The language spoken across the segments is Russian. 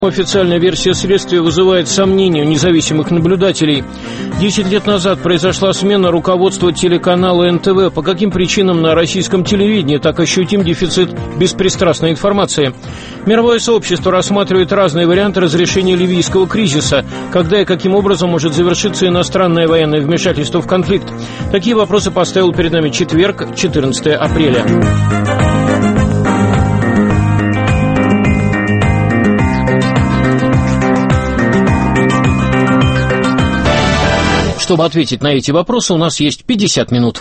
Официальная версия следствия вызывает сомнения у независимых наблюдателей. 10 лет назад произошла смена руководства телеканала НТВ. По каким причинам на российском телевидении так ощутим дефицит беспристрастной информации? Мировое сообщество рассматривает разные варианты разрешения ливийского кризиса. Когда и каким образом может завершиться иностранное военное вмешательство в конфликт? Такие вопросы поставил перед нами четверг, 14 апреля. Чтобы ответить на эти вопросы, у нас есть 50 минут.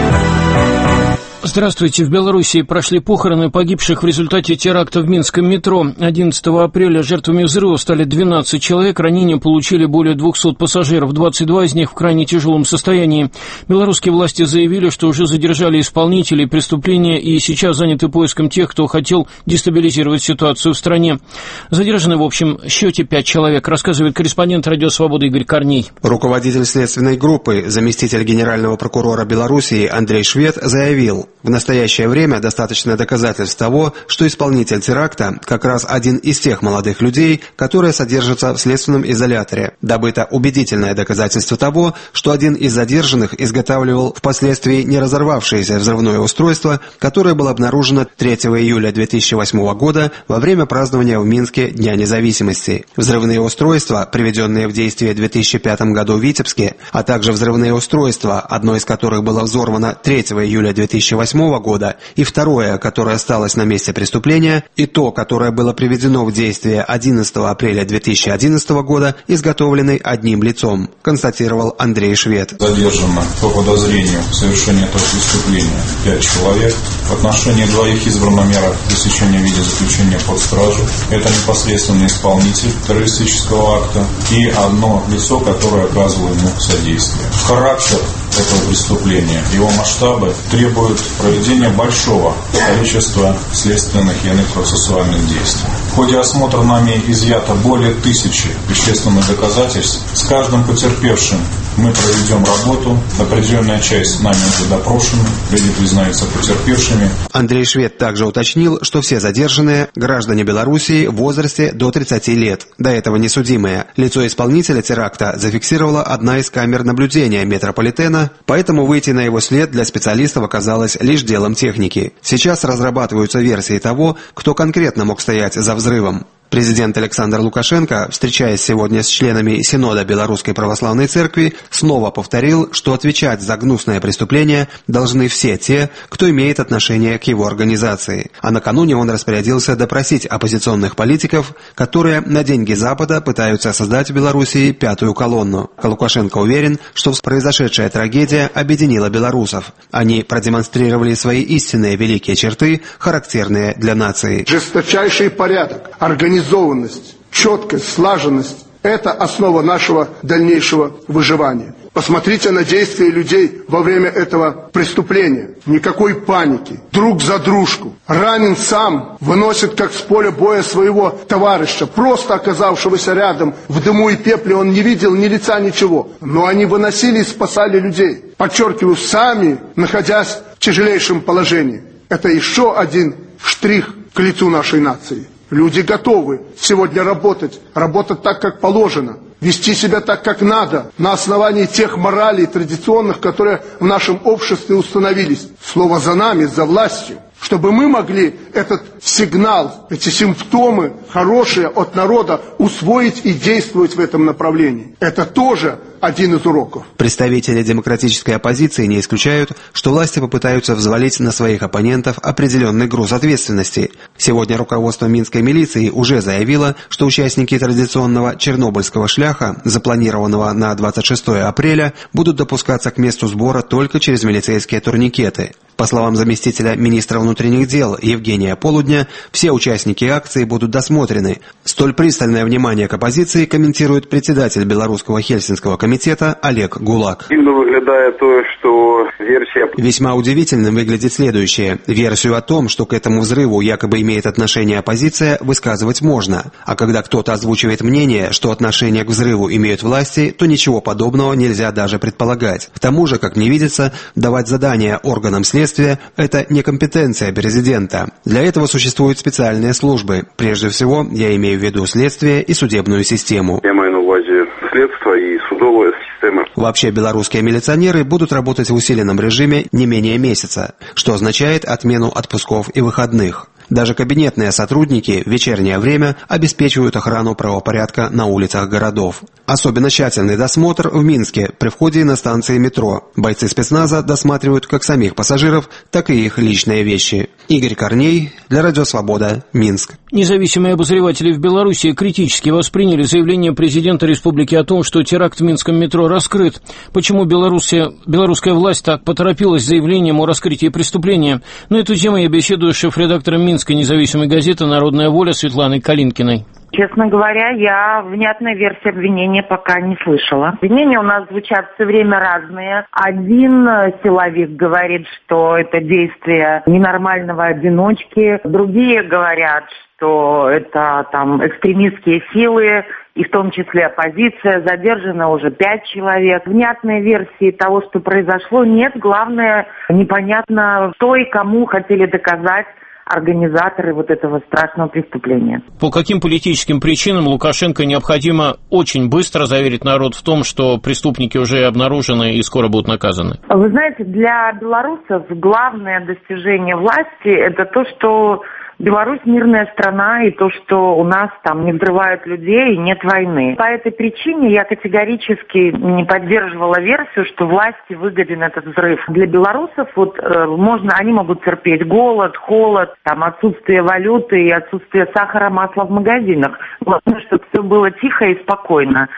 Здравствуйте. В Белоруссии прошли похороны погибших в результате теракта в Минском метро. 11 апреля жертвами взрыва стали 12 человек. Ранения получили более 200 пассажиров. 22 из них в крайне тяжелом состоянии. Белорусские власти заявили, что уже задержали исполнителей преступления и сейчас заняты поиском тех, кто хотел дестабилизировать ситуацию в стране. Задержаны в общем счете 5 человек, рассказывает корреспондент «Радио Свобода» Игорь Корней. Руководитель следственной группы, заместитель генерального прокурора Белоруссии Андрей Швед заявил: в настоящее время достаточно доказательств того, что исполнитель теракта как раз один из тех молодых людей, которые содержатся в следственном изоляторе. Добыто убедительное доказательство того, что один из задержанных изготавливал впоследствии не разорвавшееся взрывное устройство, которое было обнаружено 3 июля 2008 года во время празднования в Минске Дня независимости. Взрывные устройства, приведенные в действие в 2005 году в Витебске, а также взрывные устройства, одно из которых было взорвано 3 июля 2008 года, и второе, которое осталось на месте преступления, и то, которое было приведено в действие 11 апреля 2011 года, изготовлены одним лицом, констатировал Андрей Швед. Задержано по подозрению в совершении этого преступления 5 человек. В отношении двоих избрана мера пресечения в виде заключения под стражу. Это непосредственно исполнитель террористического акта и одно лицо, которое оказывало ему содействие. Характер этого преступления, его масштабы требуют проведения большого количества следственных и иных процессуальных действий. В ходе осмотра нами изъято более 1000 вещественных доказательств. С каждым потерпевшим мы проведем работу. Определенная часть нами уже допрошена, люди признаются потерпевшими. Андрей Швед также уточнил, что все задержанные – граждане Белоруссии в возрасте до 30 лет, до этого несудимые. Лицо исполнителя теракта зафиксировала одна из камер наблюдения метрополитена, поэтому выйти на его след для специалистов оказалось лишь делом техники. Сейчас разрабатываются версии того, кто конкретно мог стоять за взрывом. Президент Александр Лукашенко, встречаясь сегодня с членами Синода Белорусской Православной Церкви, снова повторил, что отвечать за гнусное преступление должны все те, кто имеет отношение к его организации. А накануне он распорядился допросить оппозиционных политиков, которые на деньги Запада пытаются создать в Белоруссии пятую колонну. Лукашенко уверен, что произошедшая трагедия объединила белорусов. Они продемонстрировали свои истинные великие черты, характерные для нации. Жесточайший порядок, организованность, четкость, слаженность – это основа нашего дальнейшего выживания. Посмотрите на действия людей во время этого преступления. Никакой паники. Друг за дружку. Ранен сам выносит как с поля боя своего товарища, просто оказавшегося рядом. В дыму и пепле он не видел ни лица, ничего. Но они выносили и спасали людей. Подчеркиваю, сами, находясь в тяжелейшем положении. Это еще один штрих к лицу нашей нации. Люди готовы сегодня работать так, как положено, вести себя так, как надо, на основании тех моралей традиционных, которые в нашем обществе установились. Слово за нами, за властью. Чтобы мы могли этот сигнал, эти симптомы хорошие от народа усвоить и действовать в этом направлении. Это тоже один из уроков. Представители демократической оппозиции не исключают, что власти попытаются взвалить на своих оппонентов определенный груз ответственности. Сегодня руководство Минской милиции уже заявило, что участники традиционного чернобыльского шляха, запланированного на 26 апреля, будут допускаться к месту сбора только через милицейские турникеты. По словам заместителя министра внутренних дел Евгения Полудня, все участники акции будут досмотрены. Столь пристальное внимание к оппозиции комментирует председатель Белорусского Хельсинского комитета Олег Гулак. Дивно виглядає то, що версия. Весьма удивительным выглядит следующее. Версию о том, что к этому взрыву якобы имеет отношение оппозиция, высказывать можно. А когда кто-то озвучивает мнение, что отношение к взрыву имеют власти, то ничего подобного нельзя даже предполагать. К тому же, как мне видится, давать задания органам следствия – это не компетенция президента. Для этого существуют специальные службы. Прежде всего, я имею в виду следствие и судебную систему. Я имею на увазе следство и судовая система. Вообще, белорусские милиционеры будут работать в усиленном режиме не менее месяца, что означает отмену отпусков и выходных. Даже кабинетные сотрудники в вечернее время обеспечивают охрану правопорядка на улицах городов. Особенно тщательный досмотр в Минске при входе на станции метро. Бойцы спецназа досматривают как самих пассажиров, так и их личные вещи. Игорь Корней для Радио Свобода, Минск. Независимые обозреватели в Беларуси критически восприняли заявление президента республики о том, что теракт в минском метро раскрыт. Почему белорусская власть так поторопилась с заявлением о раскрытии преступления? На эту тему я беседую с шеф-редактором Минской независимой газеты «Народная воля» Светланой Калинкиной. Честно говоря, я внятной версии обвинения пока не слышала. Обвинения у нас звучат все время разные. Один силовик говорит, что это действие ненормального одиночки. Другие говорят, что это там экстремистские силы, и в том числе оппозиция. Задержано уже 5 человек. Внятной версии того, что произошло, нет. Главное, непонятно, что и кому хотели доказать организаторы вот этого страшного преступления. По каким политическим причинам Лукашенко необходимо очень быстро заверить народ в том, что преступники уже обнаружены и скоро будут наказаны? Вы знаете, для белорусов главное достижение власти – это то, что Беларусь мирная страна, и то, что у нас там не взрывают людей и нет войны. По этой причине я категорически не поддерживала версию, что власти выгоден этот взрыв. Для белорусов они могут терпеть голод, холод, там, отсутствие валюты и отсутствие сахара, масла в магазинах. Главное, чтобы все было тихо и спокойно.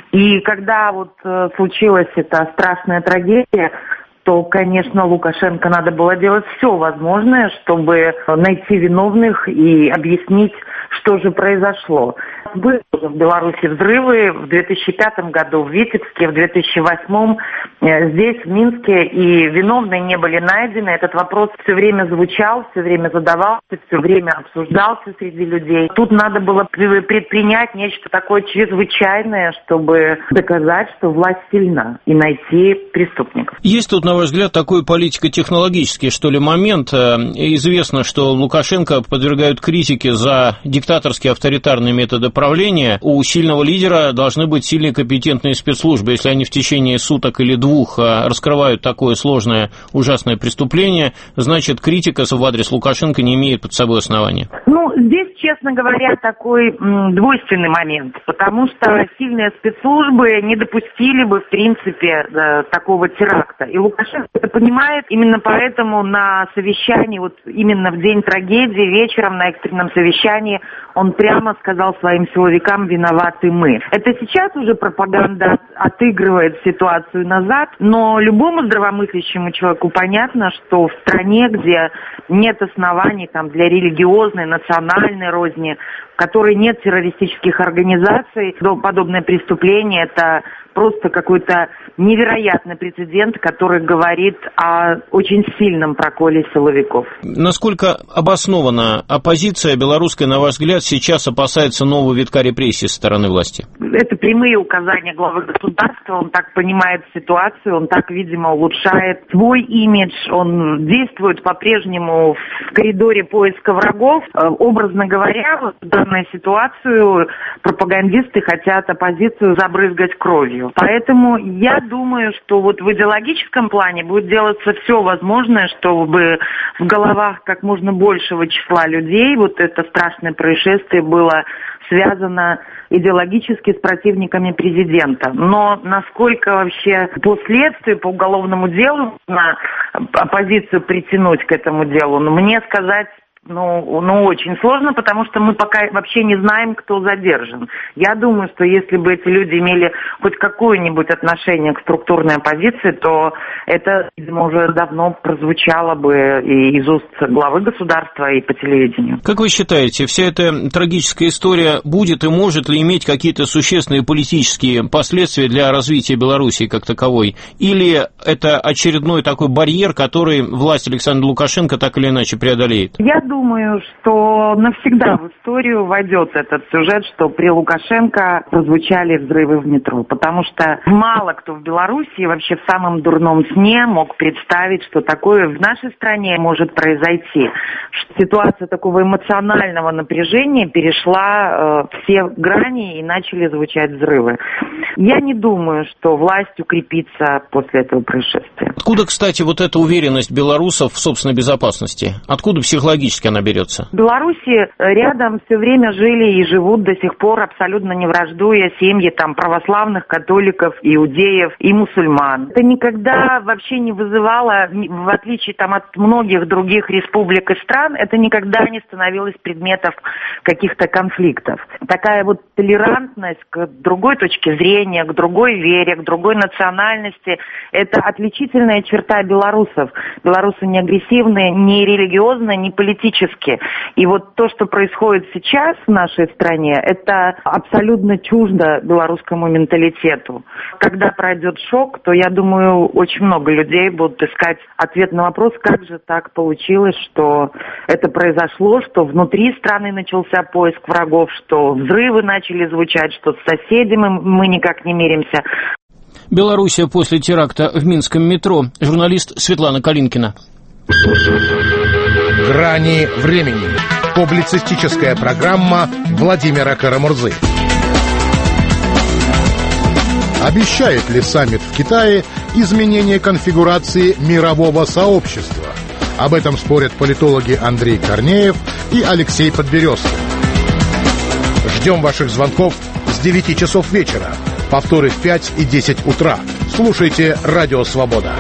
И когда случилась эта страшная трагедия, то, конечно, Лукашенко надо было делать все возможное, чтобы найти виновных и объяснить, что же произошло. Были в Беларуси взрывы в 2005 году в Витебске, в 2008 здесь, в Минске, и виновные не были найдены. Этот вопрос все время звучал, все время задавался, все время обсуждался среди людей. Тут надо было предпринять нечто такое чрезвычайное, чтобы доказать, что власть сильна, и найти преступников. Есть тут, на ваш взгляд, такой политико-технологический, что ли, момент? Известно, что Лукашенко подвергают критике за диктаторские авторитарные методы правления. У сильного лидера должны быть сильные компетентные спецслужбы. Если они в течение суток или 2 раскрывают такое сложное, ужасное преступление, значит, критика в адрес Лукашенко не имеет под собой основания. Здесь, честно говоря, такой двойственный момент, потому что сильные спецслужбы не допустили бы, в принципе, такого теракта. И Лукашенко это понимает, именно поэтому на совещании, именно в день трагедии, вечером на экстренном совещании, он прямо сказал своим силовикам: виноваты мы. Это сейчас уже пропаганда отыгрывает ситуацию назад, но любому здравомыслящему человеку понятно, что в стране, где нет оснований для религиозной, национальной розни, в которой нет террористических организаций, подобное преступление – это просто какой-то невероятный прецедент, который говорит о очень сильном проколе силовиков. Насколько обоснована оппозиция белорусская, на ваш взгляд, сейчас опасается нового витка репрессий со стороны власти? Это прямые указания главы государства, он так понимает ситуацию, он так, видимо, улучшает свой имидж, он действует по-прежнему в коридоре поиска врагов. Образно говоря, в данную ситуацию пропагандисты хотят оппозицию забрызгать кровью. Поэтому я думаю, что в идеологическом плане будет делаться все возможное, чтобы в головах как можно большего числа людей это страшное происшествие было связано идеологически с противниками президента. Но насколько вообще по следствию, по уголовному делу на оппозицию притянуть к этому делу, мне сказать очень сложно, потому что мы пока вообще не знаем, кто задержан. Я думаю, что если бы эти люди имели хоть какое-нибудь отношение к структурной оппозиции, то это, видимо, уже давно прозвучало бы и из уст главы государства, и по телевидению. Как вы считаете, вся эта трагическая история будет и может ли иметь какие-то существенные политические последствия для развития Белоруссии как таковой? Или это очередной такой барьер, который власть Александра Лукашенко так или иначе преодолеет? Я думаю, что навсегда в историю войдет этот сюжет, что при Лукашенко прозвучали взрывы в метро, потому что мало кто в Белоруссии вообще в самом дурном сне мог представить, что такое в нашей стране может произойти. Ситуация такого эмоционального напряжения перешла все грани и начали звучать взрывы. Я не думаю, что власть укрепится после этого происшествия. Откуда, кстати, вот эта уверенность белорусов в собственной безопасности? Откуда психологически она берется? В Беларуси рядом все время жили и живут до сих пор, абсолютно не враждуя, семьи там православных, католиков, иудеев и мусульман. Это никогда вообще не вызывало, в отличие там от многих других республик и стран, это никогда не становилось предметом каких-то конфликтов. Такая вот толерантность к другой точке зрения, к другой вере, к другой национальности, это отличительная черта белорусов. Белорусы не агрессивные, не религиозные, не политические. И вот то, что происходит сейчас в нашей стране, это абсолютно чуждо белорусскому менталитету. Когда пройдет шок, то, я думаю, очень много людей будут искать ответ на вопрос, как же так получилось, что это произошло, что внутри страны начался поиск врагов, что взрывы начали звучать, что с соседями мы никак не миримся. Белоруссия после теракта в Минском метро. Журналист Светлана Калинкина. «Грани времени». Публицистическая программа Владимира Карамурзы. Обещает ли саммит в Китае изменение конфигурации мирового сообщества? Об этом спорят политологи Андрей Корнеев и Алексей Подберезкин. Ждем ваших звонков с 9 часов вечера. Повторы в 5 и 10 утра. Слушайте «Радио Свобода».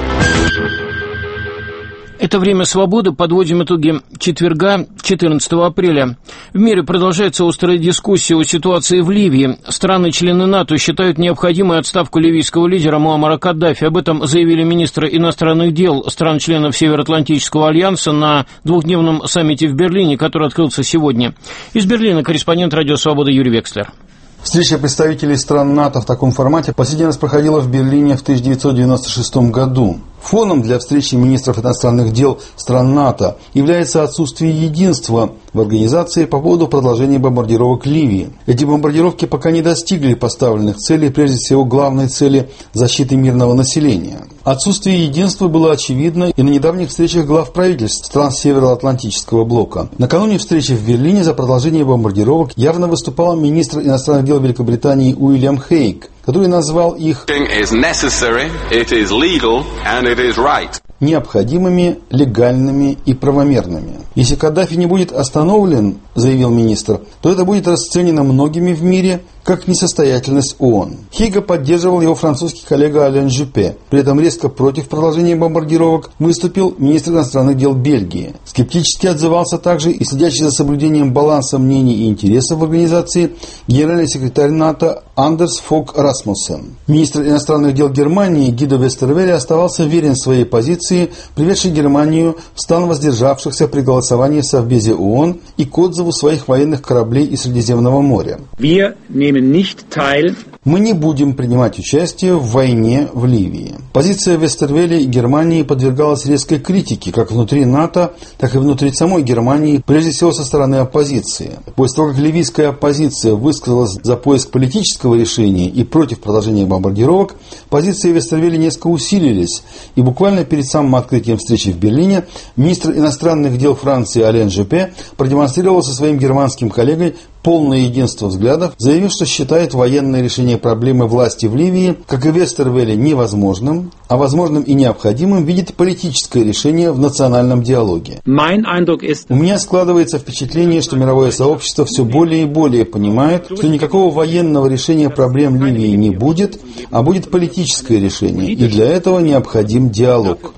Это «Время свободы». Подводим итоги четверга, 14 апреля. В мире продолжается острая дискуссия о ситуации в Ливии. Страны-члены НАТО считают необходимой отставку ливийского лидера Муаммара Каддафи. Об этом заявили министры иностранных дел стран-членов Североатлантического альянса на двухдневном саммите в Берлине, который открылся сегодня. Из Берлина корреспондент «Радио Свобода» Юрий Векслер. Встреча представителей стран НАТО в таком формате последний раз проходила в Берлине в 1996 году. Фоном для встречи министров иностранных дел стран НАТО является отсутствие единства в организации по поводу продолжения бомбардировок Ливии. Эти бомбардировки пока не достигли поставленных целей, прежде всего главной цели защиты мирного населения. Отсутствие единства было очевидно и на недавних встречах глав правительств стран Североатлантического блока. Накануне встречи в Берлине за продолжение бомбардировок явно выступал министр иностранных дел Великобритании Уильям Хейг, который назвал их необходимыми, легальными и правомерными. Если Каддафи не будет остановлен, заявил министр, то это будет расценено многими в мире как несостоятельность ООН. Хейга поддерживал его французский коллега Ален Жюпе. При этом резко против продолжения бомбардировок выступил министр иностранных дел Бельгии. Скептически отзывался также и следящий за соблюдением баланса мнений и интересов в организации генеральный секретарь НАТО Андерс Фог Расмуссен. Министр иностранных дел Германии Гидо Вестервеле оставался верен своей позиции, приведшей Германию в стан воздержавшихся при голосовании в Совбезе ООН и к отзыву своих военных кораблей из Средиземного моря. Мы не будем принимать участие в войне в Ливии. Позиция Вестервеле и Германии подвергалась резкой критике как внутри НАТО, так и внутри самой Германии, прежде всего со стороны оппозиции. После того, как ливийская оппозиция высказалась за поиск политического решения и против продолжения бомбардировок, позиции Вестервеле несколько усилились, и буквально перед самым открытием встречи в Берлине министр иностранных дел Франции Ален Жюпе продемонстрировал со своим германским коллегой полное единство взглядов, заявив, что считает военное решение проблемы власти в Ливии, как и Вестервелле, невозможным, а возможным и необходимым видит политическое решение в национальном диалоге. У меня складывается впечатление, что мировое сообщество все более и более понимает, что никакого военного решения проблем Ливии не будет, а будет политическое решение, и для этого необходим диалог.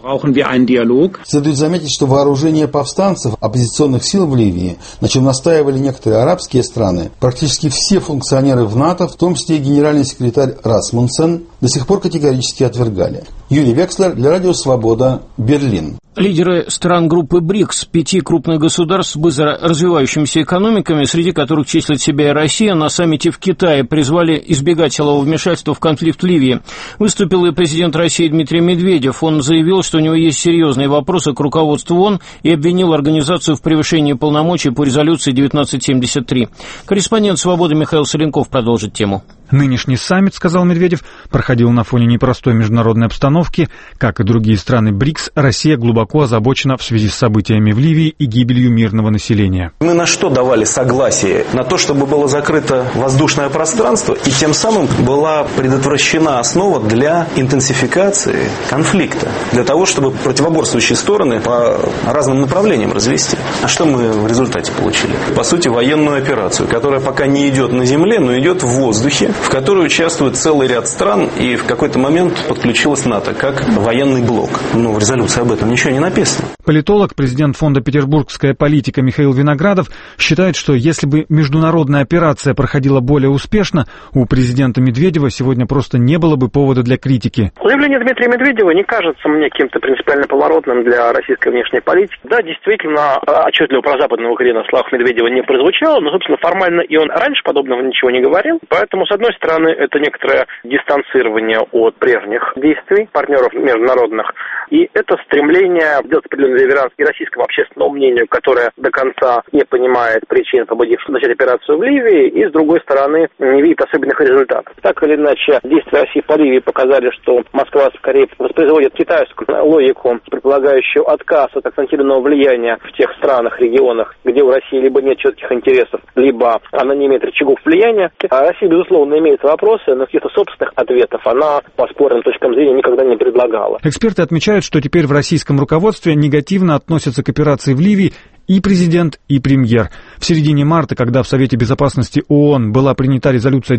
Следует заметить, что вооружение повстанцев, оппозиционных сил в Ливии, на чем настаивали некоторые арабские страны, практически все функционеры в НАТО, в том числе и генеральный секретарь Расмунсен, до сих пор категорически отвергали. Юрий Векслер для Радио Свобода, Берлин. Лидеры стран группы БРИКС, 5 крупных государств с быстро развивающимися экономиками, среди которых числит себя и Россия, на саммите в Китае призвали избегать силового вмешательства в конфликт в Ливии. Выступил и президент России Дмитрий Медведев. Он заявил, что у него есть серьезные вопросы к руководству ООН и обвинил организацию в превышении полномочий по резолюции 1973. Корреспондент «Свободы» Михаил Соленков продолжит тему. Нынешний саммит, сказал Медведев, проходил на фоне непростой международной обстановки. Как и другие страны БРИКС, Россия глубоко озабочена в связи с событиями в Ливии и гибелью мирного населения. Мы на что давали согласие? На то, чтобы было закрыто воздушное пространство, и тем самым была предотвращена основа для интенсификации конфликта. Для того, чтобы противоборствующие стороны по разным направлениям развести. А что мы в результате получили? По сути, военную операцию, которая пока не идет на земле, но идет в воздухе, в которой участвует целый ряд стран, и в какой-то момент подключилась НАТО как военный блок. Но в резолюции об этом ничего не написано. Политолог, президент фонда «Петербургская политика» Михаил Виноградов считает, что если бы международная операция проходила более успешно, у президента Медведева сегодня просто не было бы повода для критики. Заявление Дмитрия Медведева не кажется мне каким-то принципиально поворотным для российской внешней политики. Да, действительно, отчетливо про западного корена в словах Медведева не прозвучало, но, собственно, формально и он раньше подобного ничего не говорил. Поэтому, с одной стороны, это некоторое дистанцирование от прежних действий партнеров международных, и это стремление сделать определенный реверанс и российскому общественному мнению, которое до конца не понимает причин, побудивших начать операцию в Ливии, и, с другой стороны, не видит особенных результатов. Так или иначе, действия России по Ливии показали, что Москва скорее воспроизводит китайскую логику, предполагающую отказ от акцентированного влияния в тех странах, регионах, где у России либо нет четких интересов, либо она не имеет рычагов влияния. А Россия, безусловно, имеет вопросы, но каких-то собственных ответов она по спорным точкам зрения никогда не предлагала. Эксперты отмечают, что теперь в российском руководстве негативно относятся к операции в Ливии и президент, и премьер. В середине марта, когда в Совете Безопасности ООН была принята резолюция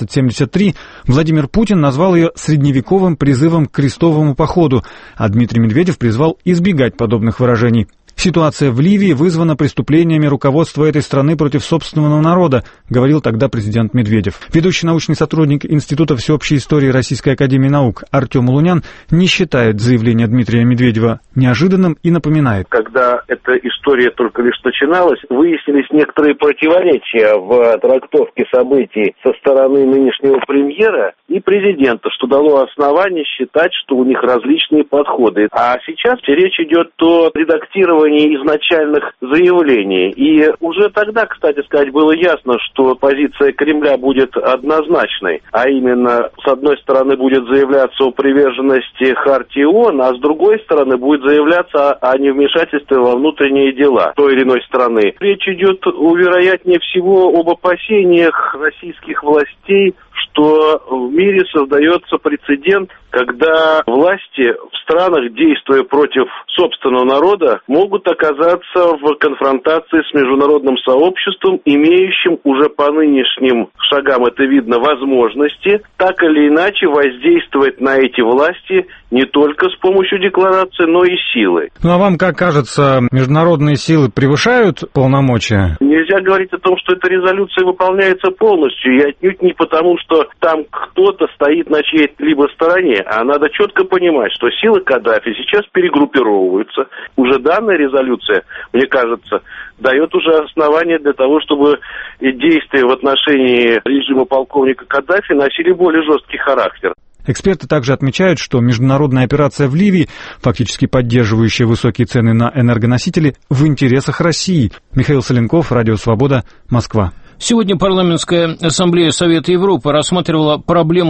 1973, Владимир Путин назвал ее средневековым призывом к крестовому походу, а Дмитрий Медведев призвал избегать подобных выражений. Ситуация в Ливии вызвана преступлениями руководства этой страны против собственного народа, говорил тогда президент Медведев. Ведущий научный сотрудник Института всеобщей истории Российской академии наук Артем Лунян не считает заявление Дмитрия Медведева неожиданным и напоминает. Когда эта история только лишь начиналась, выяснились некоторые противоречия в трактовке событий со стороны нынешнего премьера и президента, что дало основание считать, что у них различные подходы. А сейчас речь идет о редактировании изначальных заявлений. И уже тогда, кстати сказать, было ясно, что позиция Кремля будет однозначной. А именно, с одной стороны, будет заявляться о приверженности Хартии ООН, а с другой стороны, будет заявляться о невмешательстве во внутренние дела той или иной страны. Речь идет, вероятнее всего, об опасениях российских властей, что в мире создается прецедент, когда власти в странах, действуя против собственного народа, могут оказаться в конфронтации с международным сообществом, имеющим уже по нынешним шагам, это видно, возможности, так или иначе воздействовать на эти власти не только с помощью декларации, но и силой. Ну а вам как кажется, международные силы превышают полномочия? Нельзя говорить о том, что эта резолюция выполняется полностью, и отнюдь не потому, что там кто-то стоит на чьей-либо стороне, а надо четко понимать, что силы Каддафи сейчас перегруппировываются. Уже данная резолюция, мне кажется, дает уже основания для того, чтобы действия в отношении режима полковника Каддафи носили более жесткий характер. Эксперты также отмечают, что международная операция в Ливии, фактически поддерживающая высокие цены на энергоносители, в интересах России. Михаил Соленков, Радио Свобода, Москва. Сегодня парламентская ассамблея Совета Европы рассматривала проблему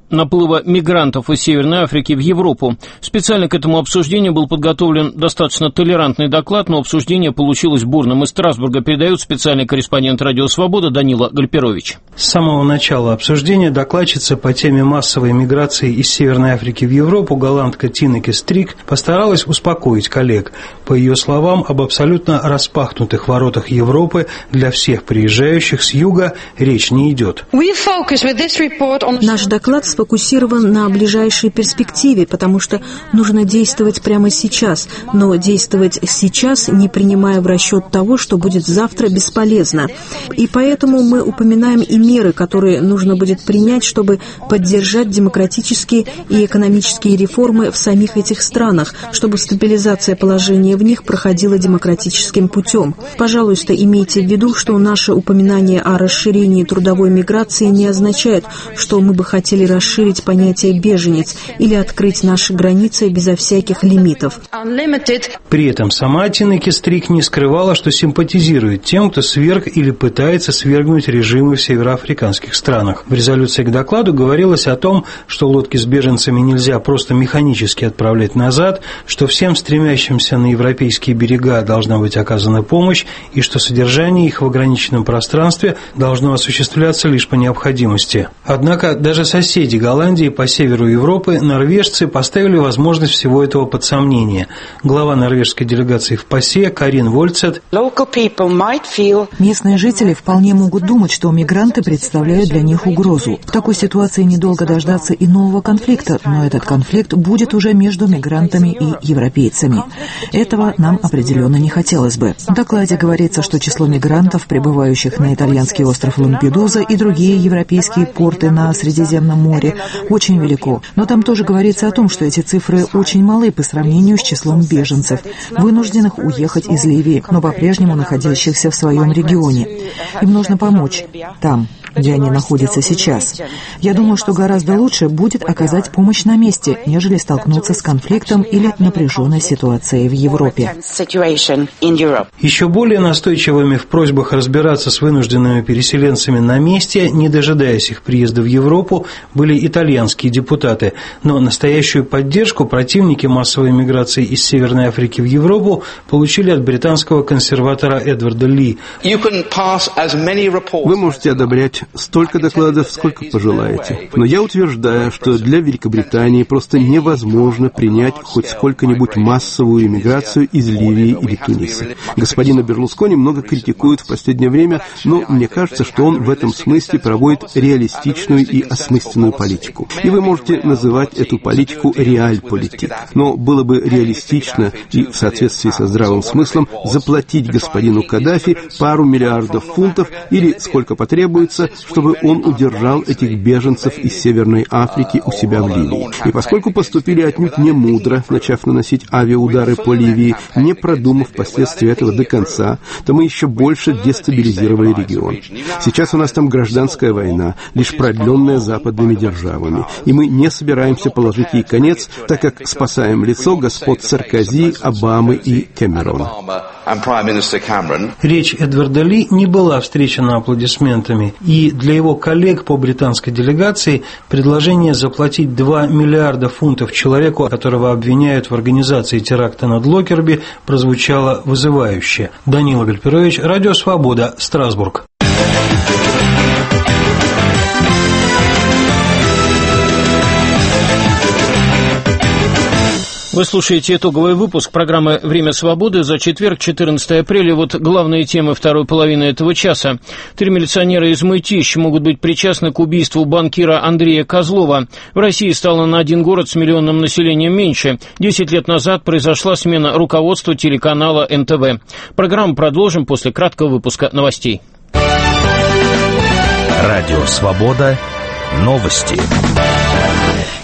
наплыва мигрантов из Северной Африки в Европу. Специально к этому обсуждению был подготовлен достаточно толерантный доклад, но обсуждение получилось бурным. Из Страсбурга передает специальный корреспондент «Радио Свобода» Данила Гальперович. С самого начала обсуждения докладчица по теме массовой миграции из Северной Африки в Европу, голландка Тинеке Стрик, постаралась успокоить коллег. По ее словам, об абсолютно распахнутых воротах Европы для всех приезжающих с юга речь не идет. Наш доклад сфокусирован на ближайшей перспективе, потому что нужно действовать прямо сейчас. Но действовать сейчас, не принимая в расчет того, что будет завтра, бесполезно. И поэтому мы упоминаем и меры, которые нужно будет принять, чтобы поддержать демократические и экономические реформы в самих этих странах, чтобы стабилизация положения в них проходила демократическим путем. Пожалуйста, имейте в виду, что наше упоминание о расширении трудовой миграции не означает, что мы бы хотели расширить понятие «беженец» или открыть наши границы безо всяких лимитов. При этом сама Тинеке Стрик не скрывала, что симпатизирует тем, кто сверг или пытается свергнуть режимы в североафриканских странах. В резолюции к докладу говорилось о том, что лодки с беженцами нельзя просто механически отправлять назад, что всем стремящимся на европейские берега должна быть оказана помощь и что содержание их в ограниченном пространстве должно осуществляться лишь по необходимости. Однако даже соседи Голландии по северу Европы, норвежцы, поставили возможность всего этого под сомнение. Глава норвежской делегации в ПАСЕ Карин Вольцет: местные жители вполне могут думать, что мигранты представляют для них угрозу. В такой ситуации недолго дождаться и нового конфликта, но этот конфликт будет уже между мигрантами и европейцами. Этого нам определенно не хотелось бы. В докладе говорится, что число мигрантов, прибывающих на итальянский остров Лампедуза и другие европейские порты на Средиземном море, очень велико. Но там тоже говорится о том, что эти цифры очень малы по сравнению с числом беженцев, вынужденных уехать из Ливии, но по-прежнему находящихся в своем регионе. Им нужно помочь там, где они находятся сейчас. Я думаю, что гораздо лучше будет оказать помощь на месте, нежели столкнуться с конфликтом или напряженной ситуацией в Европе. Еще более настойчивыми в просьбах разбираться с вынужденными переселенцами на месте, не дожидаясь их приезда в Европу, были итальянские депутаты. Но настоящую поддержку противники массовой миграции из Северной Африки в Европу получили от британского консерватора Эдварда Ли. Вы можете одобрять столько докладов, сколько пожелаете. Но я утверждаю, что для Великобритании просто невозможно принять хоть сколько-нибудь массовую иммиграцию из Ливии или Туниса. Господина Берлускони много критикуют в последнее время, но мне кажется, что он в этом смысле проводит реалистичную и осмысленную политику. И вы можете называть эту политику реаль-политик. Но было бы реалистично и в соответствии со здравым смыслом заплатить господину Каддафи пару миллиардов фунтов или сколько потребуется, чтобы он удержал этих беженцев из Северной Африки у себя в Ливии. И поскольку поступили отнюдь не мудро, начав наносить авиаудары по Ливии, не продумав последствия этого до конца, то мы еще больше дестабилизировали регион. Сейчас у нас там гражданская война, лишь продленная западными державами, и мы не собираемся положить ей конец, так как спасаем лицо господ Саркози, Обамы и Кэмерона. Речь Эдварда Ли не была встречена аплодисментами, и для его коллег по британской делегации предложение заплатить 2 миллиарда фунтов человеку, которого обвиняют в организации теракта над Локерби, прозвучало вызывающе. Данила Гальперович, Радио Свобода, Страсбург. Вы слушаете итоговый выпуск программы «Время свободы» за четверг, 14 апреля. Вот главные темы второй половины этого часа. 3 милиционера из Мытищ могут быть причастны к убийству банкира Андрея Козлова. В России стало на один город с миллионным населением меньше. 10 лет назад произошла смена руководства телеканала НТВ. Программу продолжим после краткого выпуска новостей. Радио «Свобода». Новости.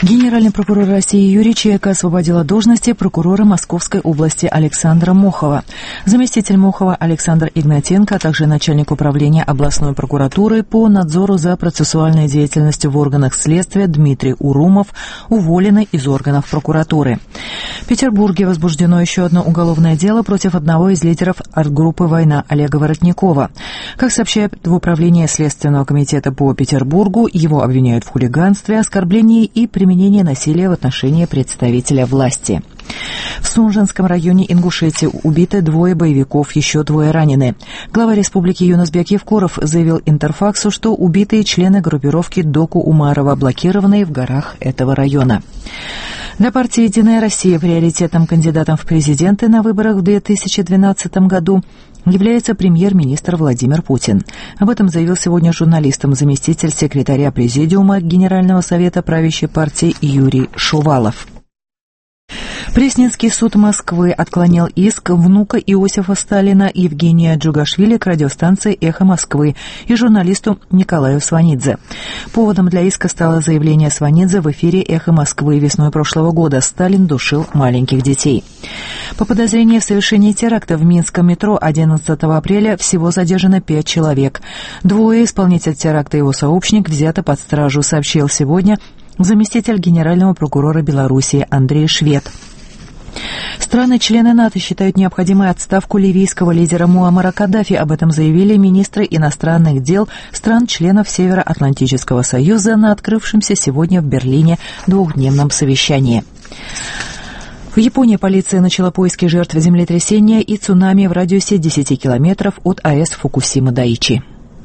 Генеральный прокурор России Юрий Чайка освободил от должности прокурора Московской области Александра Мохова. Заместитель Мохова Александр Игнатенко, а также начальник управления областной прокуратуры по надзору за процессуальной деятельностью в органах следствия Дмитрий Урумов уволены из органов прокуратуры. В Петербурге возбуждено еще одно уголовное дело против одного из лидеров арт-группы «Война» Олега Воротникова. Как сообщает в управлении Следственного комитета по Петербургу, его обвиняют в хулиганстве, оскорблении и применении насилия в отношении представителя власти. В Сунжинском районе Ингушетии убиты 2 боевиков, еще 2 ранены. Глава республики Юнусбек Евкуров заявил Интерфаксу, что убитые члены группировки Доку Умарова, блокированные в горах этого района. Для партии «Единая Россия» приоритетным кандидатом в президенты на выборах в 2012 году является премьер-министр Владимир Путин. Об этом заявил сегодня журналистам заместитель секретаря Президиума Генерального совета правящей партии Юрий Шувалов. Пресненский суд Москвы отклонил иск внука Иосифа Сталина Евгения Джугашвили к радиостанции «Эхо Москвы» и журналисту Николаю Сванидзе. Поводом для иска стало заявление Сванидзе в эфире «Эхо Москвы» весной прошлого года: «Сталин душил маленьких детей». По подозрению в совершении теракта в Минском метро 11 апреля всего задержано 5 человек. 2 исполнитель теракта и его сообщник взяты под стражу, сообщил сегодня заместитель генерального прокурора Белоруссии Андрей Швед. Страны-члены НАТО считают необходимой отставку ливийского лидера Муаммара Каддафи. Об этом заявили министры иностранных дел стран-членов Североатлантического союза на открывшемся сегодня в Берлине 2-дневном совещании. В Японии полиция начала поиски жертв землетрясения и цунами в радиусе 10 километров от АЭС Фукусима-Дайичи.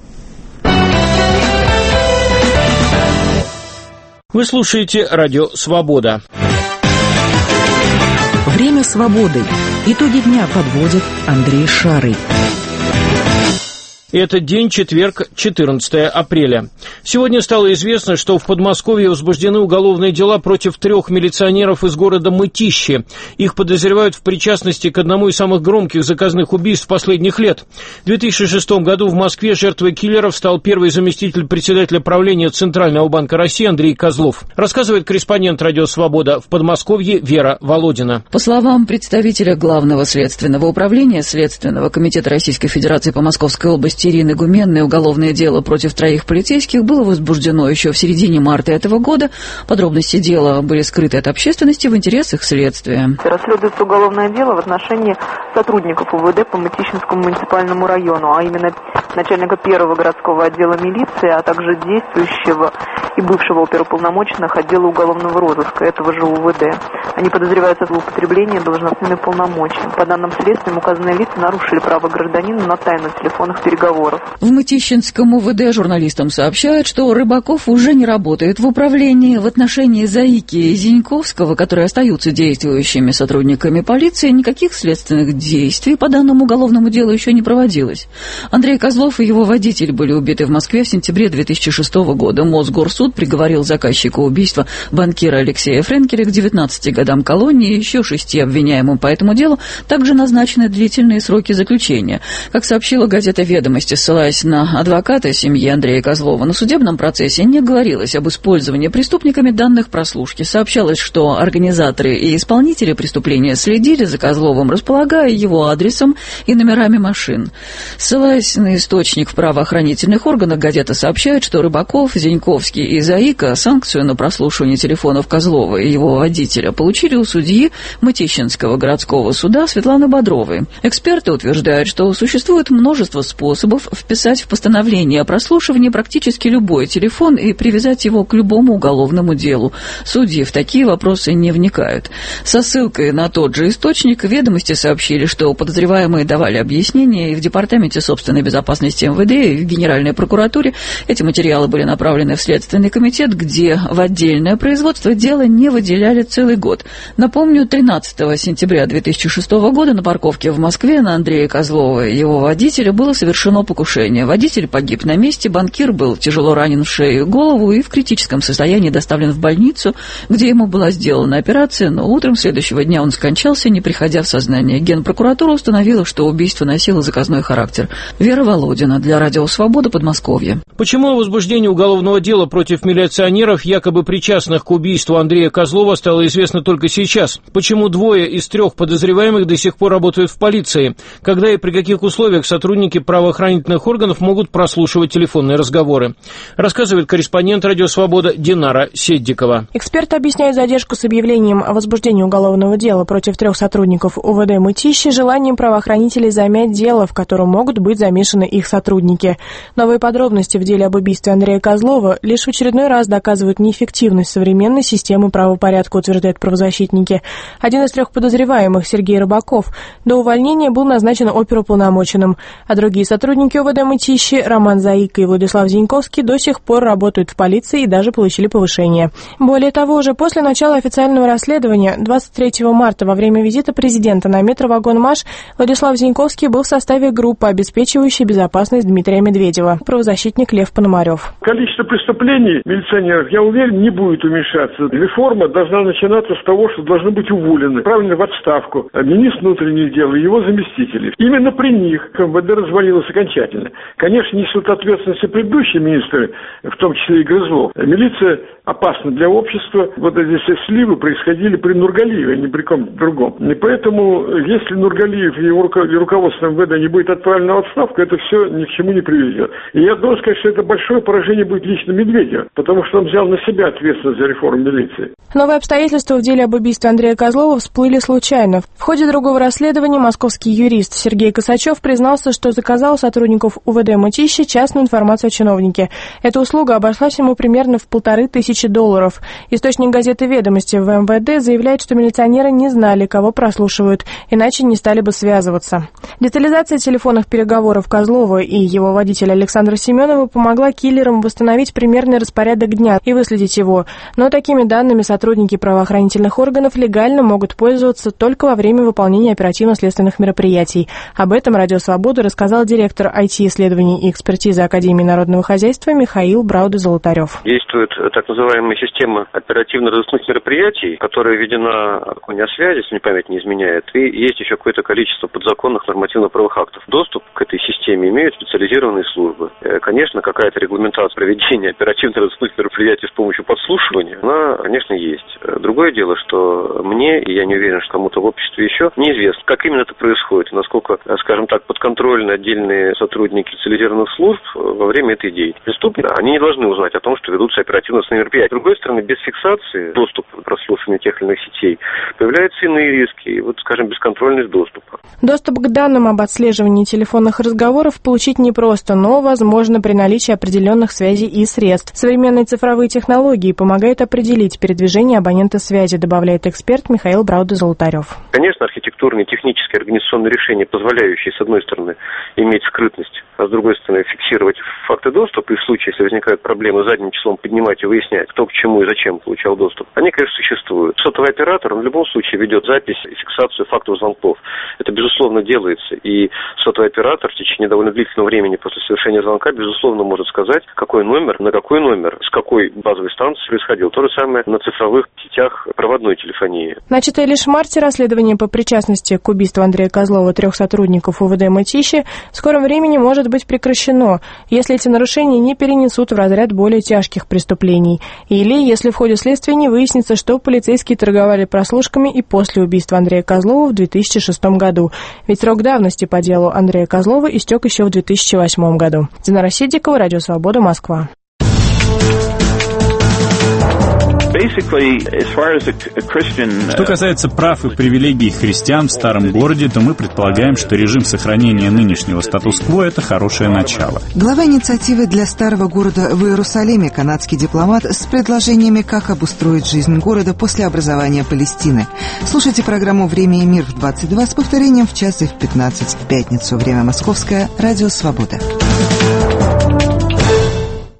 Вы слушаете радио «Свобода». Время свободы. Итоги дня подводит Андрей Шарый. Это день, четверг, 14 апреля. Сегодня стало известно, что в Подмосковье возбуждены уголовные дела против 3 милиционеров из города Мытищи. Их подозревают в причастности к одному из самых громких заказных убийств последних лет. В 2006 году в Москве жертвой киллеров стал первый заместитель председателя правления Центрального банка России Андрей Козлов. Рассказывает корреспондент «Радио Свобода» в Подмосковье Вера Володина. По словам представителя Главного следственного управления Следственного комитета Российской Федерации по Московской области Ирины Гуменной, уголовное дело против 3 полицейских было возбуждено еще в середине марта этого года. Подробности дела были скрыты от общественности в интересах следствия. Расследуется уголовное дело в отношении сотрудников УВД по Мытищинскому муниципальному району, а именно начальника 1-го городского отдела милиции, а также действующего и бывшего оперуполномоченных отдела уголовного розыска этого же УВД. Они подозреваются в злоупотреблении должностными полномочиями. По данным следствия, указанные лица нарушили право гражданина на тайну телефонных переговоров. В Мытищинском УВД журналистам сообщают, что Рыбаков уже не работает в управлении. В отношении Заики и Зиньковского, которые остаются действующими сотрудниками полиции, никаких следственных действий по данному уголовному делу еще не проводилось. Андрей Козлов и его водитель были убиты в Москве в сентябре 2006 года. Мосгорсуд приговорил заказчика убийства банкира Алексея Френкеля к 19 годам колонии, еще 6 обвиняемым по этому делу также назначены длительные сроки заключения. Как сообщила газета «Ведомости», ссылаясь на адвоката семьи Андрея Козлова, на судебном процессе не говорилось об использовании преступниками данных прослушки. Сообщалось, что организаторы и исполнители преступления следили за Козловым, располагая его адресом и номерами машин. Ссылаясь на источник в правоохранительных органах, газета сообщает, что Рыбаков, Зиньковский и Заика санкцию на прослушивание телефонов Козлова и его водителя получили у судьи Мытищинского городского суда Светланы Бодровой. Эксперты утверждают, что существует множество способов вписать в постановление о прослушивании практически любой телефон и привязать его к любому уголовному делу. Судьи в такие вопросы не вникают. Со ссылкой на тот же источник «Ведомости» сообщили, что подозреваемые давали объяснения и в Департаменте собственной безопасности МВД, и в Генеральной прокуратуре. Эти материалы были направлены в Следственный комитет, где в отдельное производство дела не выделяли целый год. Напомню, 13 сентября 2006 года на парковке в Москве на Андрея Козлова и его водителя было совершено совершено покушение. Водитель погиб на месте, банкир был тяжело ранен в шею и голову и в критическом состоянии доставлен в больницу, где ему была сделана операция, но утром следующего дня он скончался, не приходя в сознание. Генпрокуратура установила, что убийство носило заказной характер. Вера Володина для Радио Свобода, Подмосковье. Почему о возбуждении уголовного дела против милиционеров, якобы причастных к убийству Андрея Козлова, стало известно только сейчас? Почему 2 из 3 подозреваемых до сих пор работают в полиции? Когда и при каких условиях сотрудники правоохранительных органов могут прослушивать телефонные разговоры? Рассказывает корреспондент Радио Свобода Динара Седдикова. Эксперты объясняют задержку с объявлением о возбуждении уголовного дела против 3 сотрудников УВД Мытищи желанием правоохранителей замять дело, в котором могут быть замешаны их сотрудники. Новые подробности в деле об убийстве Андрея Козлова лишь в очередной раз доказывают неэффективность современной системы правопорядка, утверждают правозащитники. Один из 3 подозреваемых, Сергей Рыбаков, до увольнения был назначен оперуполномоченным, а другие сотрудники УВД Мытищи, Роман Заика и Владислав Зиньковский, до сих пор работают в полиции и даже получили повышение. Более того, уже после начала официального расследования, 23 марта, во время визита президента на метровагонмаш, Владислав Зиньковский был в составе группы, обеспечивающей безопасность Дмитрия Медведева. Правозащитник Лев Пономарев. Количество преступлений милиционеров, я уверен, не будет уменьшаться. Реформа должна начинаться с того, что должны быть уволены, отправлены в отставку министр внутренних дел и его заместители. Именно при них МВД развалилось окончательно. Конечно, несут ответственность и предыдущие министры, в том числе и Грызлов. Милиция опасна для общества. Вот эти все сливы происходили при Нургалиеве, а не при ком другом. И поэтому, если Нургалиев и его руководство МВД не будет отправлено в отставку, это все ни к чему не приведет. И я должен сказать, что это большое поражение будет лично Медведева, потому что он взял на себя ответственность за реформу милиции. Новые обстоятельства в деле об убийстве Андрея Козлова всплыли случайно. В ходе другого расследования московский юрист Сергей Косачев признался, что заказал у сотрудников УВД Мытищи частную информацию о чиновнике. Эта услуга обошлась ему примерно в $1500. Источник газеты «Ведомости» в МВД заявляет, что милиционеры не знали, кого прослушивают, иначе не стали бы связываться. Детализация телефонных переговоров Козлова и его водителя Александра Семенова помогла киллерам восстановить примерный распорядок дня и выследить его. Но такими данными сотрудники правоохранительных органов легально могут пользоваться только во время выполнения оперативно-следственных мероприятий. Об этом Радио Свобода рассказал директор IT-исследований и экспертизы Академии народного хозяйства Михаил Брауда-Золотарев. Действует так называемая система оперативно-розыскных мероприятий, которая введена в законе о связи, если мне память не изменяет, и есть еще какое-то количество подзаконных нормативно-правовых актов. Доступ к этой системе имеют специализированные службы. Конечно, какая-то регламентация проведения оперативно-розыскных мероприятий с помощью подслушивания, она, конечно, есть. Другое дело, что мне, и я не уверен, что кому-то в обществе еще, неизвестно, как именно это происходит, насколько, скажем так, подконтрольны отдельные сотрудники специализированных служб во время этой деятельности. Преступники, они не должны узнать о том, что ведутся оперативно-розыскные мероприятия. С другой стороны, без фиксации доступа к прослушиванию тех или иных сетей появляются иные риски, скажем, бесконтрольность доступа. Доступ к данным об отслеживании телефонных разговоров получить непросто, но возможно при наличии определенных связей и средств. Современные цифровые технологии помогают определить передвижение абонента связи, добавляет эксперт Михаил Брауда-Золотарев. Конечно, архитектурные, технические, организационные решения, позволяющие, с одной стороны, иметь скрытность, а с другой стороны, фиксировать факты доступа, и в случае, если возникают проблемы, задним числом поднимать и выяснять, кто к чему и зачем получал доступ, они, конечно, существуют. Сотовый оператор, он в любом случае ведет запись и фиксацию фактов звонков. Это, безусловно, делается, и сотовый оператор в течение довольно длительного времени после совершения звонка, безусловно, может сказать, какой номер, на какой номер, с какой базовой станции происходил. То же самое на цифровых сетях проводной телефонии. Начатое лишь в марте расследование по причастности к убийству Андрея Козлова 3 сотрудников УВД Мытищи в скором времени может быть прекращено, если эти нарушения не перенесут в разряд более тяжких преступлений, или если в ходе следствия не выяснится, что полицейские торговали прослушками и после убийства Андрея Козлова в 2006 году. Ведь срок давности по делу Андрея Козлова истек еще в 2008 году. Динара Седдикова, Радио Свобода, Москва. Что касается прав и привилегий христиан в старом городе, то мы предполагаем, что режим сохранения нынешнего статус-кво – это хорошее начало. Глава инициативы для старого города в Иерусалиме, канадский дипломат, с предложениями, как обустроить жизнь города после образования Палестины. Слушайте программу «Время и мир» в 22 с повторением в час и в 15 в пятницу. Время московское. Радио Свобода.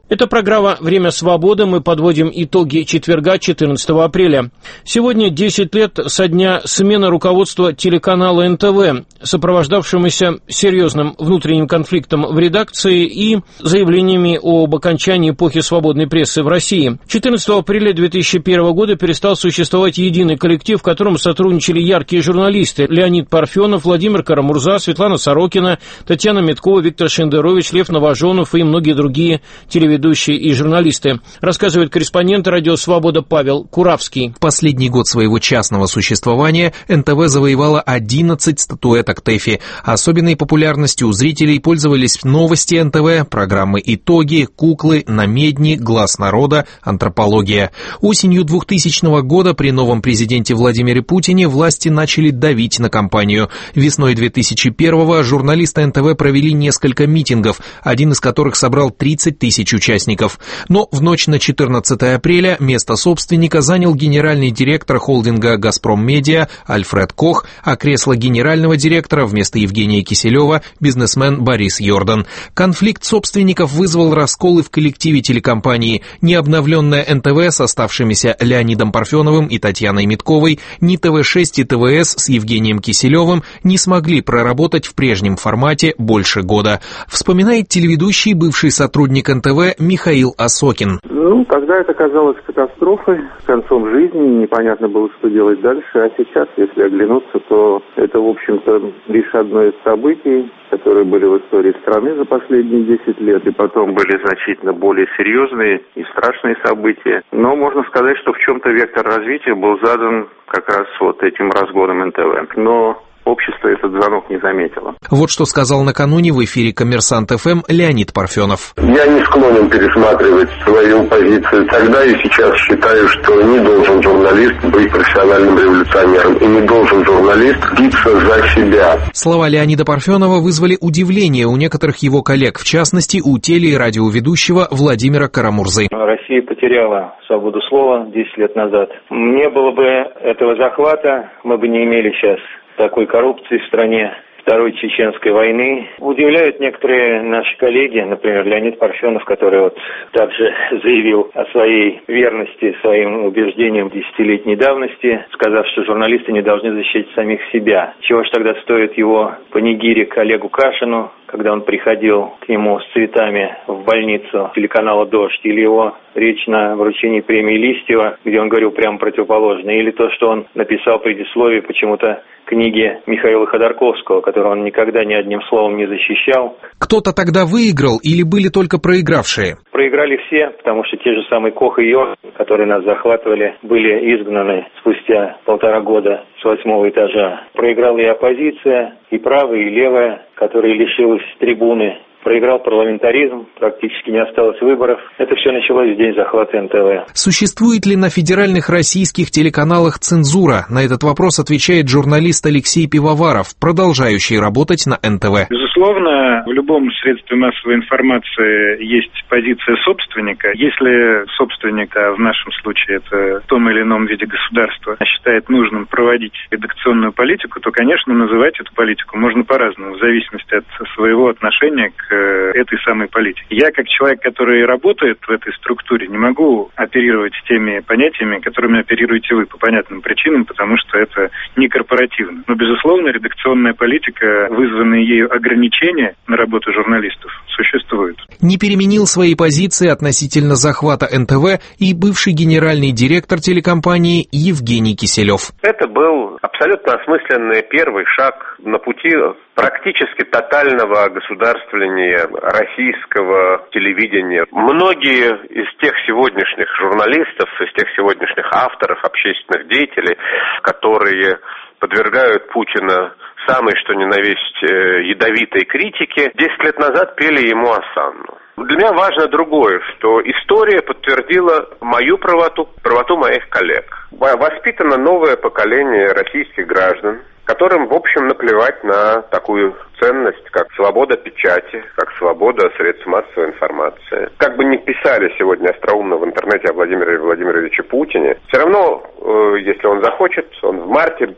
Это программа «Время свободы». Мы подводим итоги четверга, 14 апреля. Сегодня 10 лет со дня смены руководства телеканала НТВ, сопровождавшемуся серьезным внутренним конфликтом в редакции и заявлениями об окончании эпохи свободной прессы в России. 14 апреля 2001 года перестал существовать единый коллектив, в котором сотрудничали яркие журналисты: Леонид Парфенов, Владимир Карамурза, Светлана Сорокина, Татьяна Миткова, Виктор Шендерович, Лев Новоженов и многие другие телеведущие и журналисты, рассказывает корреспондент «Радио Свобода» Павел Куравский. В последний год своего частного существования НТВ завоевала 11 статуэток ТЭФИ. Особенной популярностью у зрителей пользовались новости НТВ, программы «Итоги», «Куклы», «Намедни», «Глаз народа», «Антропология». Осенью 2000 года при новом президенте Владимире Путине власти начали давить на компанию. Весной 2001-го журналисты НТВ провели несколько митингов, один из которых собрал 30 тысяч участников. Но в ночь на 14 апреля место собственника занял генеральный директор холдинга «Газпром Медиа» Альфред Кох, а кресло генерального директора вместо Евгения Киселева бизнесмен Борис Йордан. Конфликт собственников вызвал расколы в коллективе телекомпании. Необновленная НТВ с оставшимися Леонидом Парфеновым и Татьяной Митковой, ни ТВ-6 и ТВС с Евгением Киселевым не смогли проработать в прежнем формате больше года. Вспоминает телеведущий, бывший сотрудник НТВ Михаил Осокин. Тогда это казалось катастрофой, концом жизни, непонятно было, что делать дальше. А сейчас, если оглянуться, то это, в общем-то, лишь одно из событий, которые были в истории страны за последние 10 лет. И потом были значительно более серьезные и страшные события. Но можно сказать, что в чем-то вектор развития был задан как раз вот этим разгоном НТВ. Но общество этот звонок не заметило. Вот что сказал накануне в эфире «Коммерсант ФМ» Леонид Парфенов. Я не склонен пересматривать свою позицию тогда и сейчас считаю, что не должен журналист быть профессиональным революционером и не должен журналист биться за себя. Слова Леонида Парфенова вызвали удивление у некоторых его коллег, в частности у теле- и радиоведущего Владимира Карамурзы. Россия потеряла свободу слова 10 лет назад. Не было бы этого захвата, мы бы не имели сейчас такой коррупции в стране, Второй Чеченской войны. Удивляют некоторые наши коллеги, например, Леонид Парфенов, который вот также заявил о своей верности, своим убеждениям десятилетней давности, сказав, что журналисты не должны защищать самих себя. Чего ж тогда стоит его панигирик Олегу Кашину, когда он приходил к нему с цветами в больницу телеканала «Дождь», или его речь на вручении премии Листьева, где он говорил прямо противоположное, или то, что он написал предисловие почему-то книги Михаила Ходорковского, которого он никогда ни одним словом не защищал. Кто-то тогда выиграл или были только проигравшие? Проиграли все, потому что те же самые Кох и Йордан, которые нас захватывали, были изгнаны спустя 1,5 года с 8-го этажа. Проиграла и оппозиция, и правая, и левая, которая лишилась трибуны. Проиграл парламентаризм, практически не осталось выборов. Это все началось в день захвата НТВ. Существует ли на федеральных российских телеканалах цензура? На этот вопрос отвечает журналист Алексей Пивоваров, продолжающий работать на НТВ. Безусловно, в любом средстве массовой информации есть позиция собственника. Если собственник, а в нашем случае это в том или ином виде государства, считает нужным проводить редакционную политику, то, конечно, называть эту политику можно по-разному, в зависимости от своего отношения к этой самой политике. Я, как человек, который работает в этой структуре, не могу оперировать теми понятиями, которыми оперируете вы, по понятным причинам, потому что это не корпоративно. Но, безусловно, редакционная политика, вызванные ею ограничения на работу журналистов, существует. Не переменил свои позиции относительно захвата НТВ и бывший генеральный директор телекомпании Евгений Киселев. Это был абсолютно осмысленный первый шаг на пути практически тотального государствования российского телевидения. Многие из тех сегодняшних журналистов, из тех сегодняшних авторов, общественных деятелей, которые подвергают Путина самой что ни на есть ядовитой критике, 10 лет назад пели ему осанну. Для меня важно другое, что история подтвердила мою правоту, правоту моих коллег. Воспитано новое поколение российских граждан, которым, в общем, наплевать на такую ценность, как свобода печати, как свобода средств массовой информации. Как бы ни писали сегодня остроумно в интернете о Владимире Владимировиче Путине, все равно, если он захочет, он в марте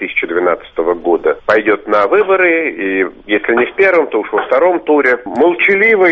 2012 года пойдет на выборы, и если не в первом, то уж во втором туре. Молчаливые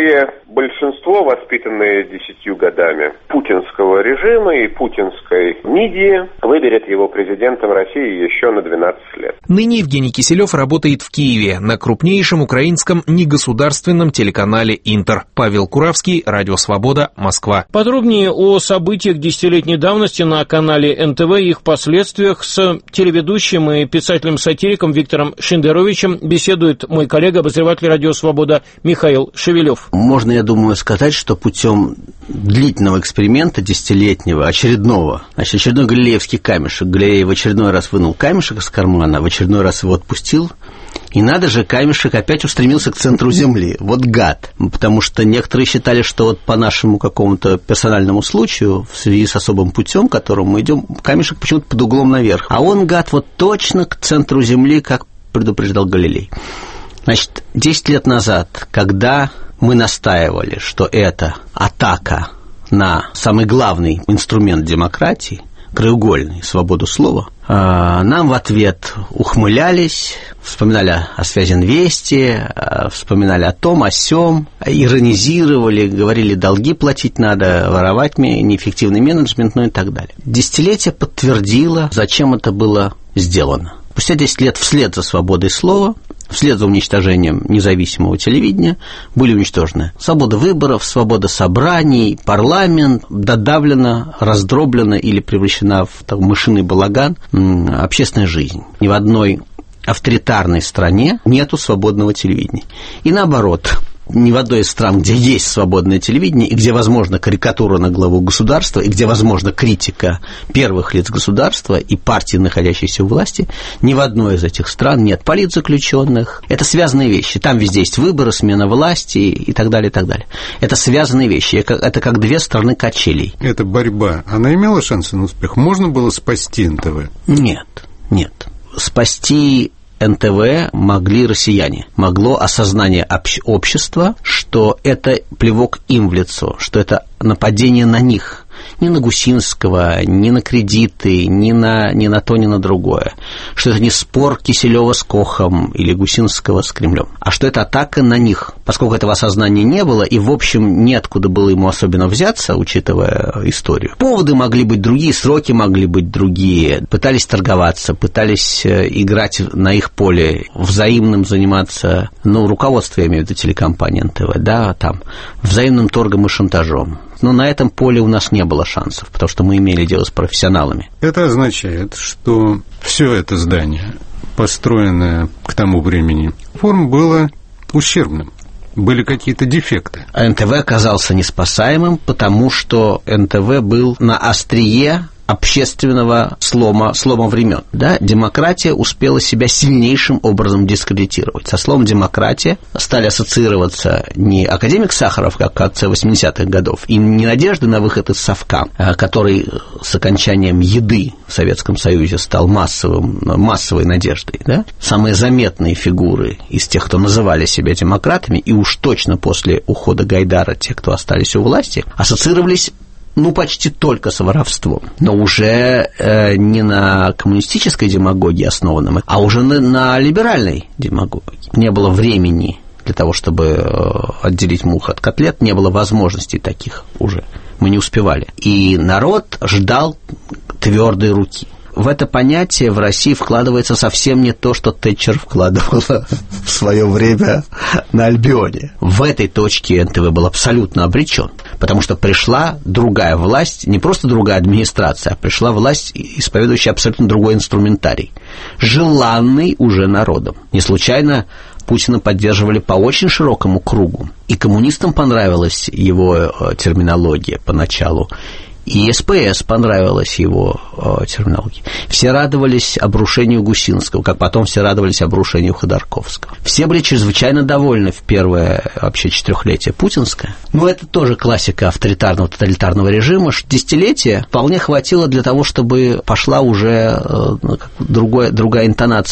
большинство, воспитанные 10 годами путинского режима и путинской мидии, выберет его президентом России еще на 12 лет. Ныне Евгений Киселев работает в Киеве на крупнейшем украинском негосударственном телеканале «Интер». Павел Куравский, Радио Свобода, Москва. Подробнее о событиях десятилетней давности на канале НТВ и их последствиях с телеведущим и писателем-сатириком Виктором Шендеровичем беседует мой коллега, обозреватель Радио Свобода Михаил Шевелев. Можно, я думаю, сказать, что путем длительного эксперимента, десятилетнего, очередного, очередной галилеевский камешек. Галилей в очередной раз вынул камешек из кармана, в очередной раз его отпустил. И надо же, камешек опять устремился к центру Земли. Вот гад. Потому что некоторые считали, что вот по нашему какому-то персональному случаю, в связи с особым путем, которым мы идем, камешек почему-то под углом наверх. А он, гад, вот точно к центру Земли, как предупреждал Галилей. Значит, 10 лет назад, когда мы настаивали, что это атака на самый главный инструмент демократии, краеугольный, свободу слова, нам в ответ ухмылялись, вспоминали о связи «Инвести», вспоминали о том, о сём, иронизировали, говорили, долги платить надо, воровать, неэффективный менеджмент, ну и так далее. Десятилетие подтвердило, зачем это было сделано. Спустя 10 лет вслед за свободой слова, вслед за уничтожением независимого телевидения были уничтожены свобода выборов, свобода собраний, парламент, додавлена, раздроблена или превращена в мышиный балаган общественная жизнь. Ни в одной авторитарной стране нету свободного телевидения. И наоборот, ни в одной из стран, где есть свободное телевидение, и где возможна карикатура на главу государства, и где возможна критика первых лиц государства и партий, находящейся у власти, ни в одной из этих стран нет политзаключенных. Это связанные вещи. Там везде есть выборы, смена власти и так далее, и так далее. Это связанные вещи. Это как две стороны качелей. Эта борьба, она имела шансы на успех? Можно было спасти НТВ? Нет. Спасти НТВ могли россияне. Могло осознание общества, что это плевок им в лицо, что это нападение на них. Ни на Гусинского, ни на кредиты, ни на то, ни на другое. Что это не спор Киселева с Кохом или Гусинского с Кремлем, а что это атака на них. Поскольку этого осознания не было, и, в общем, неоткуда было ему особенно взяться, учитывая историю. Поводы могли быть другие, сроки могли быть другие. Пытались торговаться, пытались играть на их поле, взаимным заниматься, руководство, я имею в виду телекомпании НТВ, да, там, взаимным торгом и шантажом. Но на этом поле у нас не было шансов, потому что мы имели дело с профессионалами. Это означает, что все это здание, построенное к тому времени, форм было ущербным. Были какие-то дефекты. НТВ оказался неспасаемым, потому что НТВ был на острие общественного слома времен. Да? Демократия успела себя сильнейшим образом дискредитировать. Со словом «демократия» стали ассоциироваться не академик Сахаров, как в конце 80-х годов, и не надежды на выход из совка, который с окончанием еды в Советском Союзе стал массовой надеждой. Да? Самые заметные фигуры из тех, кто называли себя демократами, и уж точно после ухода Гайдара те, кто остались у власти, ассоциировались почти только с воровством, но уже не на коммунистической демагогии основанном, а уже на либеральной демагогии. Не было времени для того, чтобы отделить мух от котлет, не было возможностей таких уже. Мы не успевали. И народ ждал твердой руки. В это понятие в России вкладывается совсем не то, что Тэтчер вкладывала в свое время на Альбионе. В этой точке НТВ был абсолютно обречен, потому что пришла другая власть, не просто другая администрация, а пришла власть, исповедующая абсолютно другой инструментарий, желанный уже народом. Не случайно Путина поддерживали по очень широкому кругу, и коммунистам понравилась его терминология поначалу, и СПС понравилась его терминология. Все радовались обрушению Гусинского, как потом все радовались обрушению Ходорковского. Все были чрезвычайно довольны в первое вообще четырехлетие путинское. Но это тоже классика авторитарного, тоталитарного режима. Десятилетия вполне хватило для того, чтобы пошла уже другая интонация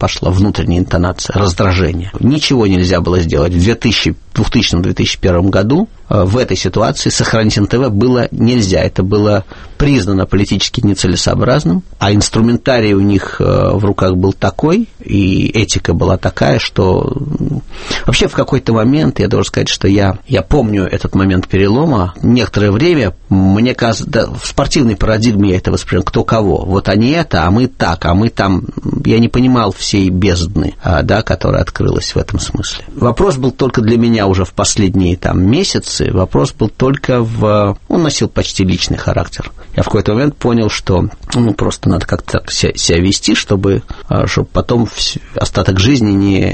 пошла внутренняя интонация, раздражение. Ничего нельзя было сделать. В 2000-2001 году в этой ситуации сохранить НТВ было нельзя. Это было признано политически нецелесообразным, а инструментарий у них в руках был такой, и этика была такая, что вообще в какой-то момент, я должен сказать, что я помню этот момент перелома. Некоторое время, мне кажется, да, в спортивной парадигме я это воспринял, кто кого. Вот они это, а мы так, а мы там. Я не понимал всей бездны, да, которая открылась в этом смысле. Вопрос был только для меня уже в последние месяцы, вопрос был только он носил почти личный характер. Я в какой-то момент понял, что просто надо как-то себя вести, чтобы потом остаток жизни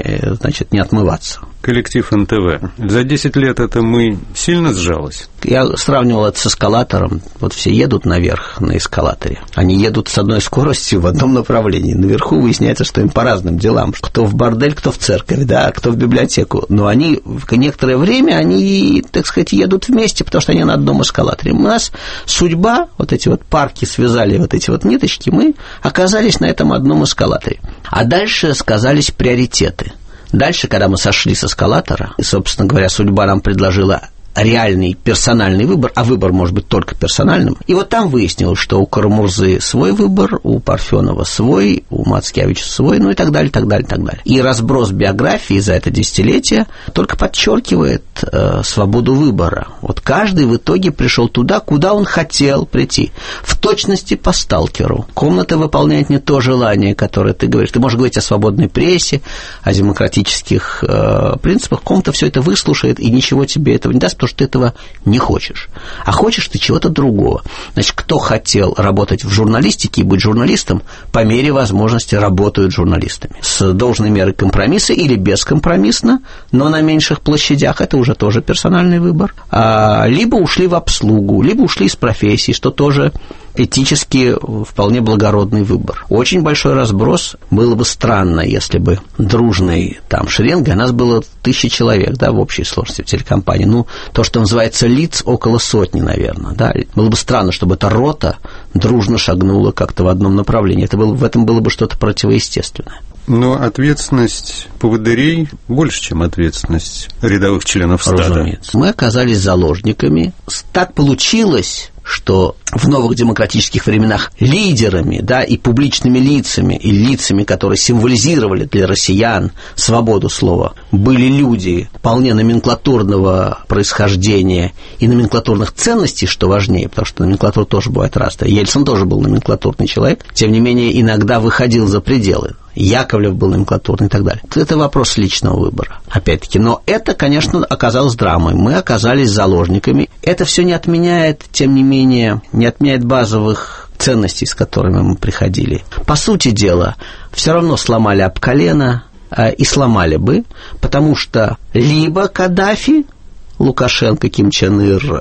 не отмываться. Коллектив НТВ. За 10 лет это сильно сжалось? Я сравнивал это с эскалатором. Вот все едут наверх на эскалаторе. Они едут с одной скоростью в одном направлении. Наверху выясняется, что им по разным делам. Кто в бордель, кто в церковь, да, кто в библиотеку. Но они некоторое время, так сказать, едут вместе, потому что они на одном эскалаторе. У нас судьба, вот эти вот парки связали, вот эти вот ниточки, мы оказались на этом одном эскалаторе. А дальше сказались приоритеты. Дальше, когда мы сошли с эскалатора, и, собственно говоря, судьба нам предложила реальный персональный выбор, а выбор может быть только персональным. И вот там выяснилось, что у Карамурзы свой выбор, у Парфенова свой, у Мацкевича свой, и так далее, так далее, так далее. И разброс биографии за это десятилетие только подчеркивает свободу выбора. Вот каждый в итоге пришел туда, куда он хотел прийти. В точности по сталкеру. Комната выполняет не то желание, которое ты говоришь. Ты можешь говорить о свободной прессе, о демократических принципах. Комната все это выслушает и ничего тебе этого не даст, потому что ты этого не хочешь. А хочешь ты чего-то другого. Значит, кто хотел работать в журналистике и быть журналистом, по мере возможности работают журналистами. С должной мерой компромисса или бескомпромиссно, но на меньших площадях, это уже тоже персональный выбор. Либо ушли в обслугу, либо ушли из профессии, что тоже этически вполне благородный выбор. Очень большой разброс. Было бы странно, если бы дружной шеренгой, нас было 1000 человек, да, в общей сложности в телекомпании. То, что называется лиц, около 100, наверное, да. Было бы странно, чтобы эта рота дружно шагнула как-то в одном направлении. В этом было бы что-то противоестественное. Но ответственность поводырей больше, чем ответственность рядовых членов стада. Разумеется. Мы оказались заложниками. Так получилось, что в новых демократических временах лидерами, да, и публичными лицами, и лицами, которые символизировали для россиян свободу слова, были люди вполне номенклатурного происхождения и номенклатурных ценностей, что важнее, потому что номенклатура тоже бывает разная. Ельцин тоже был номенклатурный человек, тем не менее иногда выходил за пределы. Яковлев был номенклатурный и так далее. Это вопрос личного выбора, опять-таки. Но это, конечно, оказалось драмой. Мы оказались заложниками. Это все не отменяет, тем не менее, не отменяет базовых ценностей, с которыми мы приходили. По сути дела, все равно сломали об колено, и сломали бы, потому что либо Каддафи, Лукашенко, Ким Чен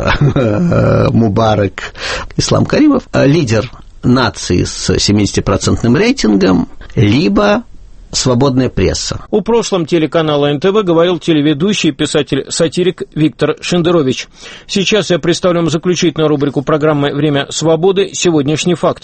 Ир, Мубарак, Ислам Каримов, лидер нации с 70% рейтингом, либо свободная пресса. О прошлом телеканала НТВ говорил телеведущий, писатель-сатирик Виктор Шендерович. Сейчас я представлю вам заключительную рубрику программы «Время свободы. Сегодняшний факт».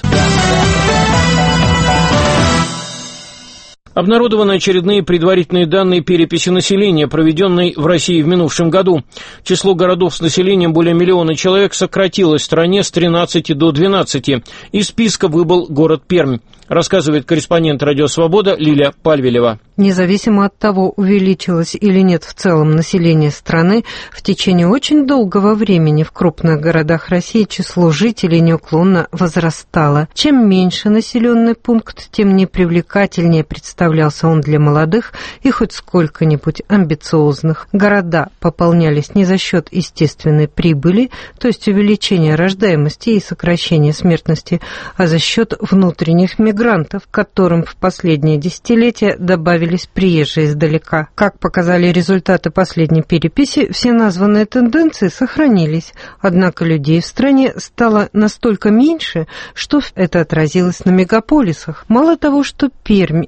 Обнародованы очередные предварительные данные переписи населения, проведенной в России в минувшем году. Число городов с населением более 1 миллиона человек сократилось в стране с 13 до 12. Из списка выбыл город Пермь. Рассказывает корреспондент «Радио Свобода» Лилия Пальвелева. Независимо от того, увеличилось или нет в целом население страны, в течение очень долгого времени в крупных городах России число жителей неуклонно возрастало. Чем меньше населенный пункт, тем непривлекательнее представлялся он для молодых и хоть сколько-нибудь амбициозных. Города пополнялись не за счет естественной прибыли, то есть увеличения рождаемости и сокращения смертности, а за счет внутренних мигрантов, к которым в последние десятилетия добавились приезжие издалека. Как показали результаты последней переписи, все названные тенденции сохранились, однако людей в стране стало настолько меньше, что это отразилось на мегаполисах. Мало того, что Пермь исчезла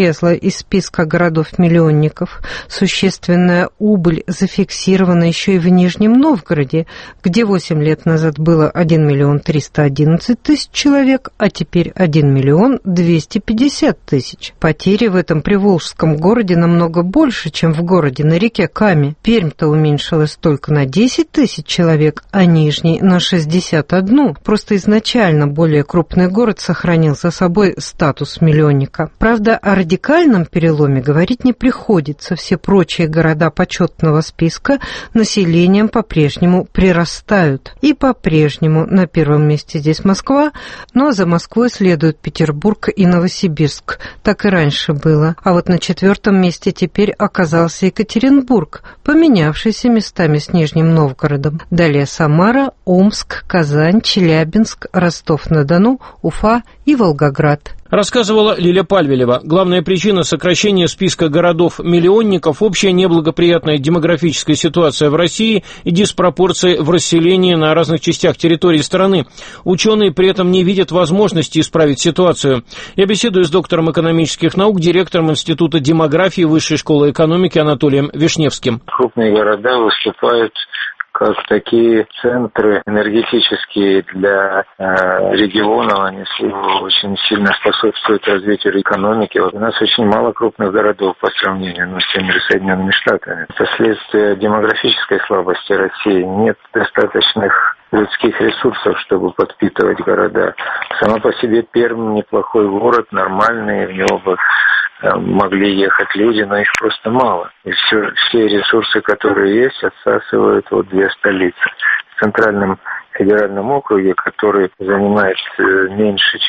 исчезла из списка городов-миллионников. Существенная убыль зафиксирована еще и в Нижнем Новгороде, где 8 лет назад было 1 миллион 311 тысяч человек, а теперь 1 миллион 250 тысяч. Потери в этом приволжском городе намного больше, чем в городе на реке Каме. Пермь-то уменьшилась только на 10 тысяч человек, а Нижний на 61. Просто изначально более крупный город сохранил за собой статус миллионника. Правда, о радикальном переломе говорить не приходится. Все прочие города почетного списка населением по-прежнему прирастают. И по-прежнему на первом месте здесь Москва, но за Москвой следуют Петербург и Новосибирск. Так и раньше было. А вот на 4-м месте теперь оказался Екатеринбург, поменявшийся местами с Нижним Новгородом. Далее Самара, Омск, Казань, Челябинск, Ростов-на-Дону, Уфа и Волгоград. Рассказывала Лиля Пальвелева. Главная причина сокращения списка городов-миллионников – общая неблагоприятная демографическая ситуация в России и диспропорции в расселении на разных частях территории страны. Ученые при этом не видят возможности исправить ситуацию. Я беседую с доктором экономических наук, директором Института демографии Высшей школы экономики Анатолием Вишневским. Крупные города выступают как такие центры энергетические для регионов, они очень сильно способствуют развитию экономики. Вот у нас очень мало крупных городов по сравнению с теми же Соединенными Штатами. Это следствие демографической слабости России. Нет достаточных людских ресурсов, чтобы подпитывать города. Сама по себе Пермь неплохой город, нормальный, в него бы могли ехать люди, но их просто мало. И все ресурсы, которые есть, отсасывают две столицы. В Центральном федеральном округе, который занимает меньше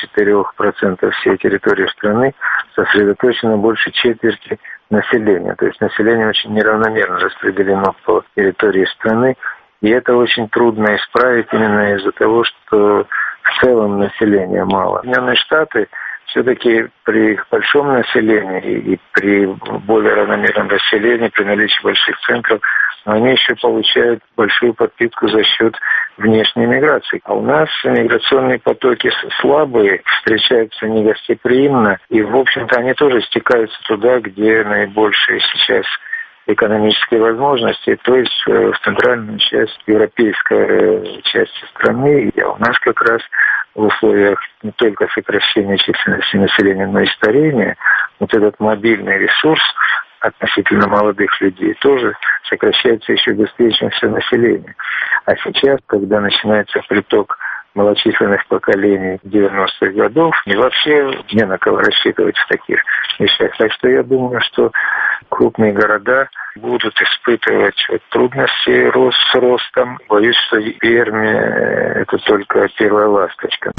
4% всей территории страны, сосредоточено больше четверти населения. То есть население очень неравномерно распределено по территории страны. И это очень трудно исправить именно из-за того, что в целом населения мало. Соединенные Штаты все-таки при их большом населении и при более равномерном расселении, при наличии больших центров, они еще получают большую подпитку за счет внешней миграции. А у нас миграционные потоки слабые, встречаются негостеприимно, и, в общем-то, они тоже стекаются туда, где наибольшие сейчас экономические возможности, то есть в центральную часть, европейской части страны. А у нас как раз в условиях не только сокращения численности населения, но и старения, вот этот мобильный ресурс относительно молодых людей тоже сокращается еще быстрее, чем все население. А сейчас, когда начинается приток малочисленных поколений 90-х годов, и вообще не на кого рассчитывать в таких вещах. Так что я думаю, что крупные города будут испытывать трудности с ростом. Боюсь, что Пермь – это только первая ласточка.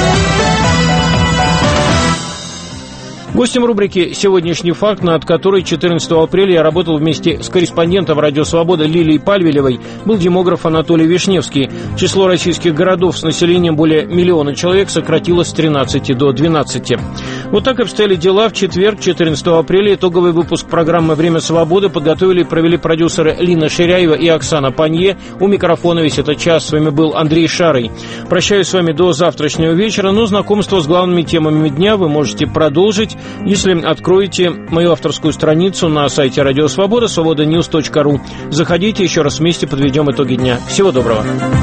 Гостем рубрики «Сегодняшний факт», над которой 14 апреля я работал вместе с корреспондентом «Радио Свобода» Лилией Пальвелевой, был демограф Анатолий Вишневский. Число российских городов с населением более 1 миллиона человек сократилось с 13 до 12. Вот так обстояли дела в четверг, 14 апреля. Итоговый выпуск программы «Время свободы» подготовили и провели продюсеры Лина Ширяева и Оксана Панье. У микрофона весь этот час с вами был Андрей Шарый. Прощаюсь с вами до завтрашнего вечера, но знакомство с главными темами дня вы можете продолжить, если откроете мою авторскую страницу на сайте Радио Свобода, свободаnews.ru. Заходите, еще раз вместе подведем итоги дня. Всего доброго.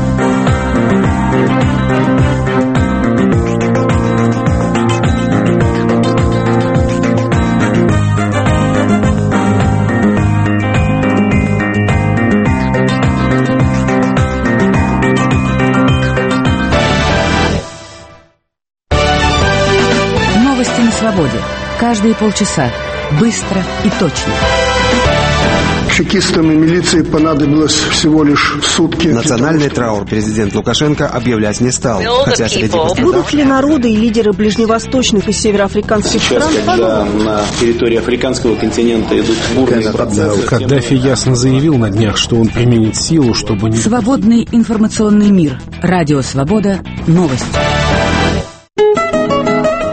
Новости на свободе. Каждые полчаса. Быстро и точно. Чекистам и милиции понадобилось всего лишь сутки. Национальный траур президент Лукашенко объявлять не стал. Хотя среди Будут ли народы и лидеры ближневосточных и североафриканских стран? Когда на территории африканского континента идут бурные процессы. Каддафи ясно заявил на днях, что он применит силу, чтобы не... Свободный информационный мир. Радио Свобода. Новости.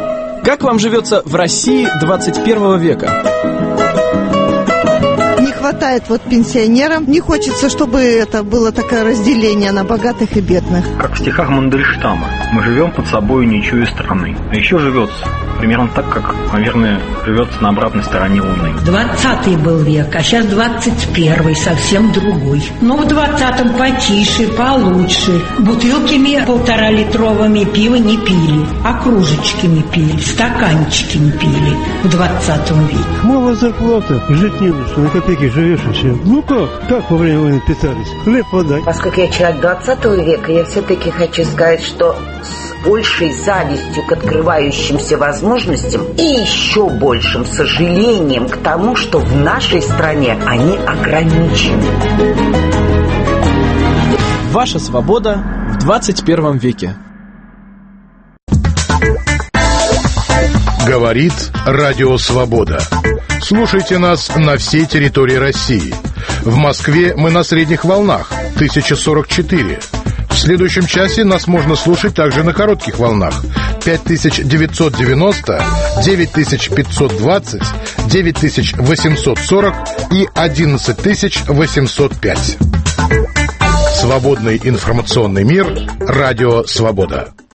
Как вам живется в России 21 века? Не хватает вот пенсионерам. Не хочется, чтобы это было такое разделение на богатых и бедных. Как в стихах Мандельштама. Мы живем под собой, не чуя страны. А еще живется примерно так, как, наверное, живется на обратной стороне Луны. 20-й был век, а сейчас 21-й, совсем другой. Ну, в 20-м потише, получше. Бутылками 1,5-литровыми пива не пили, а кружечками пили, стаканчиками пили в 20 веке. Мало зарплата, жить не на что, на копейки живешь и все. Ну как во время войны питались? Хлеб, вода. Поскольку я человек 20 века, я все-таки хочу сказать, что с большей завистью к открывающимся возможностям и еще большим сожалением к тому, что в нашей стране они ограничены. Ваша свобода в 21 веке. Говорит Радио Свобода. Слушайте нас на всей территории России. В Москве мы на средних волнах 1044. В следующем часе нас можно слушать также на коротких волнах 5990, 9520, 9840 и 11805. Свободный информационный мир. Радио Свобода.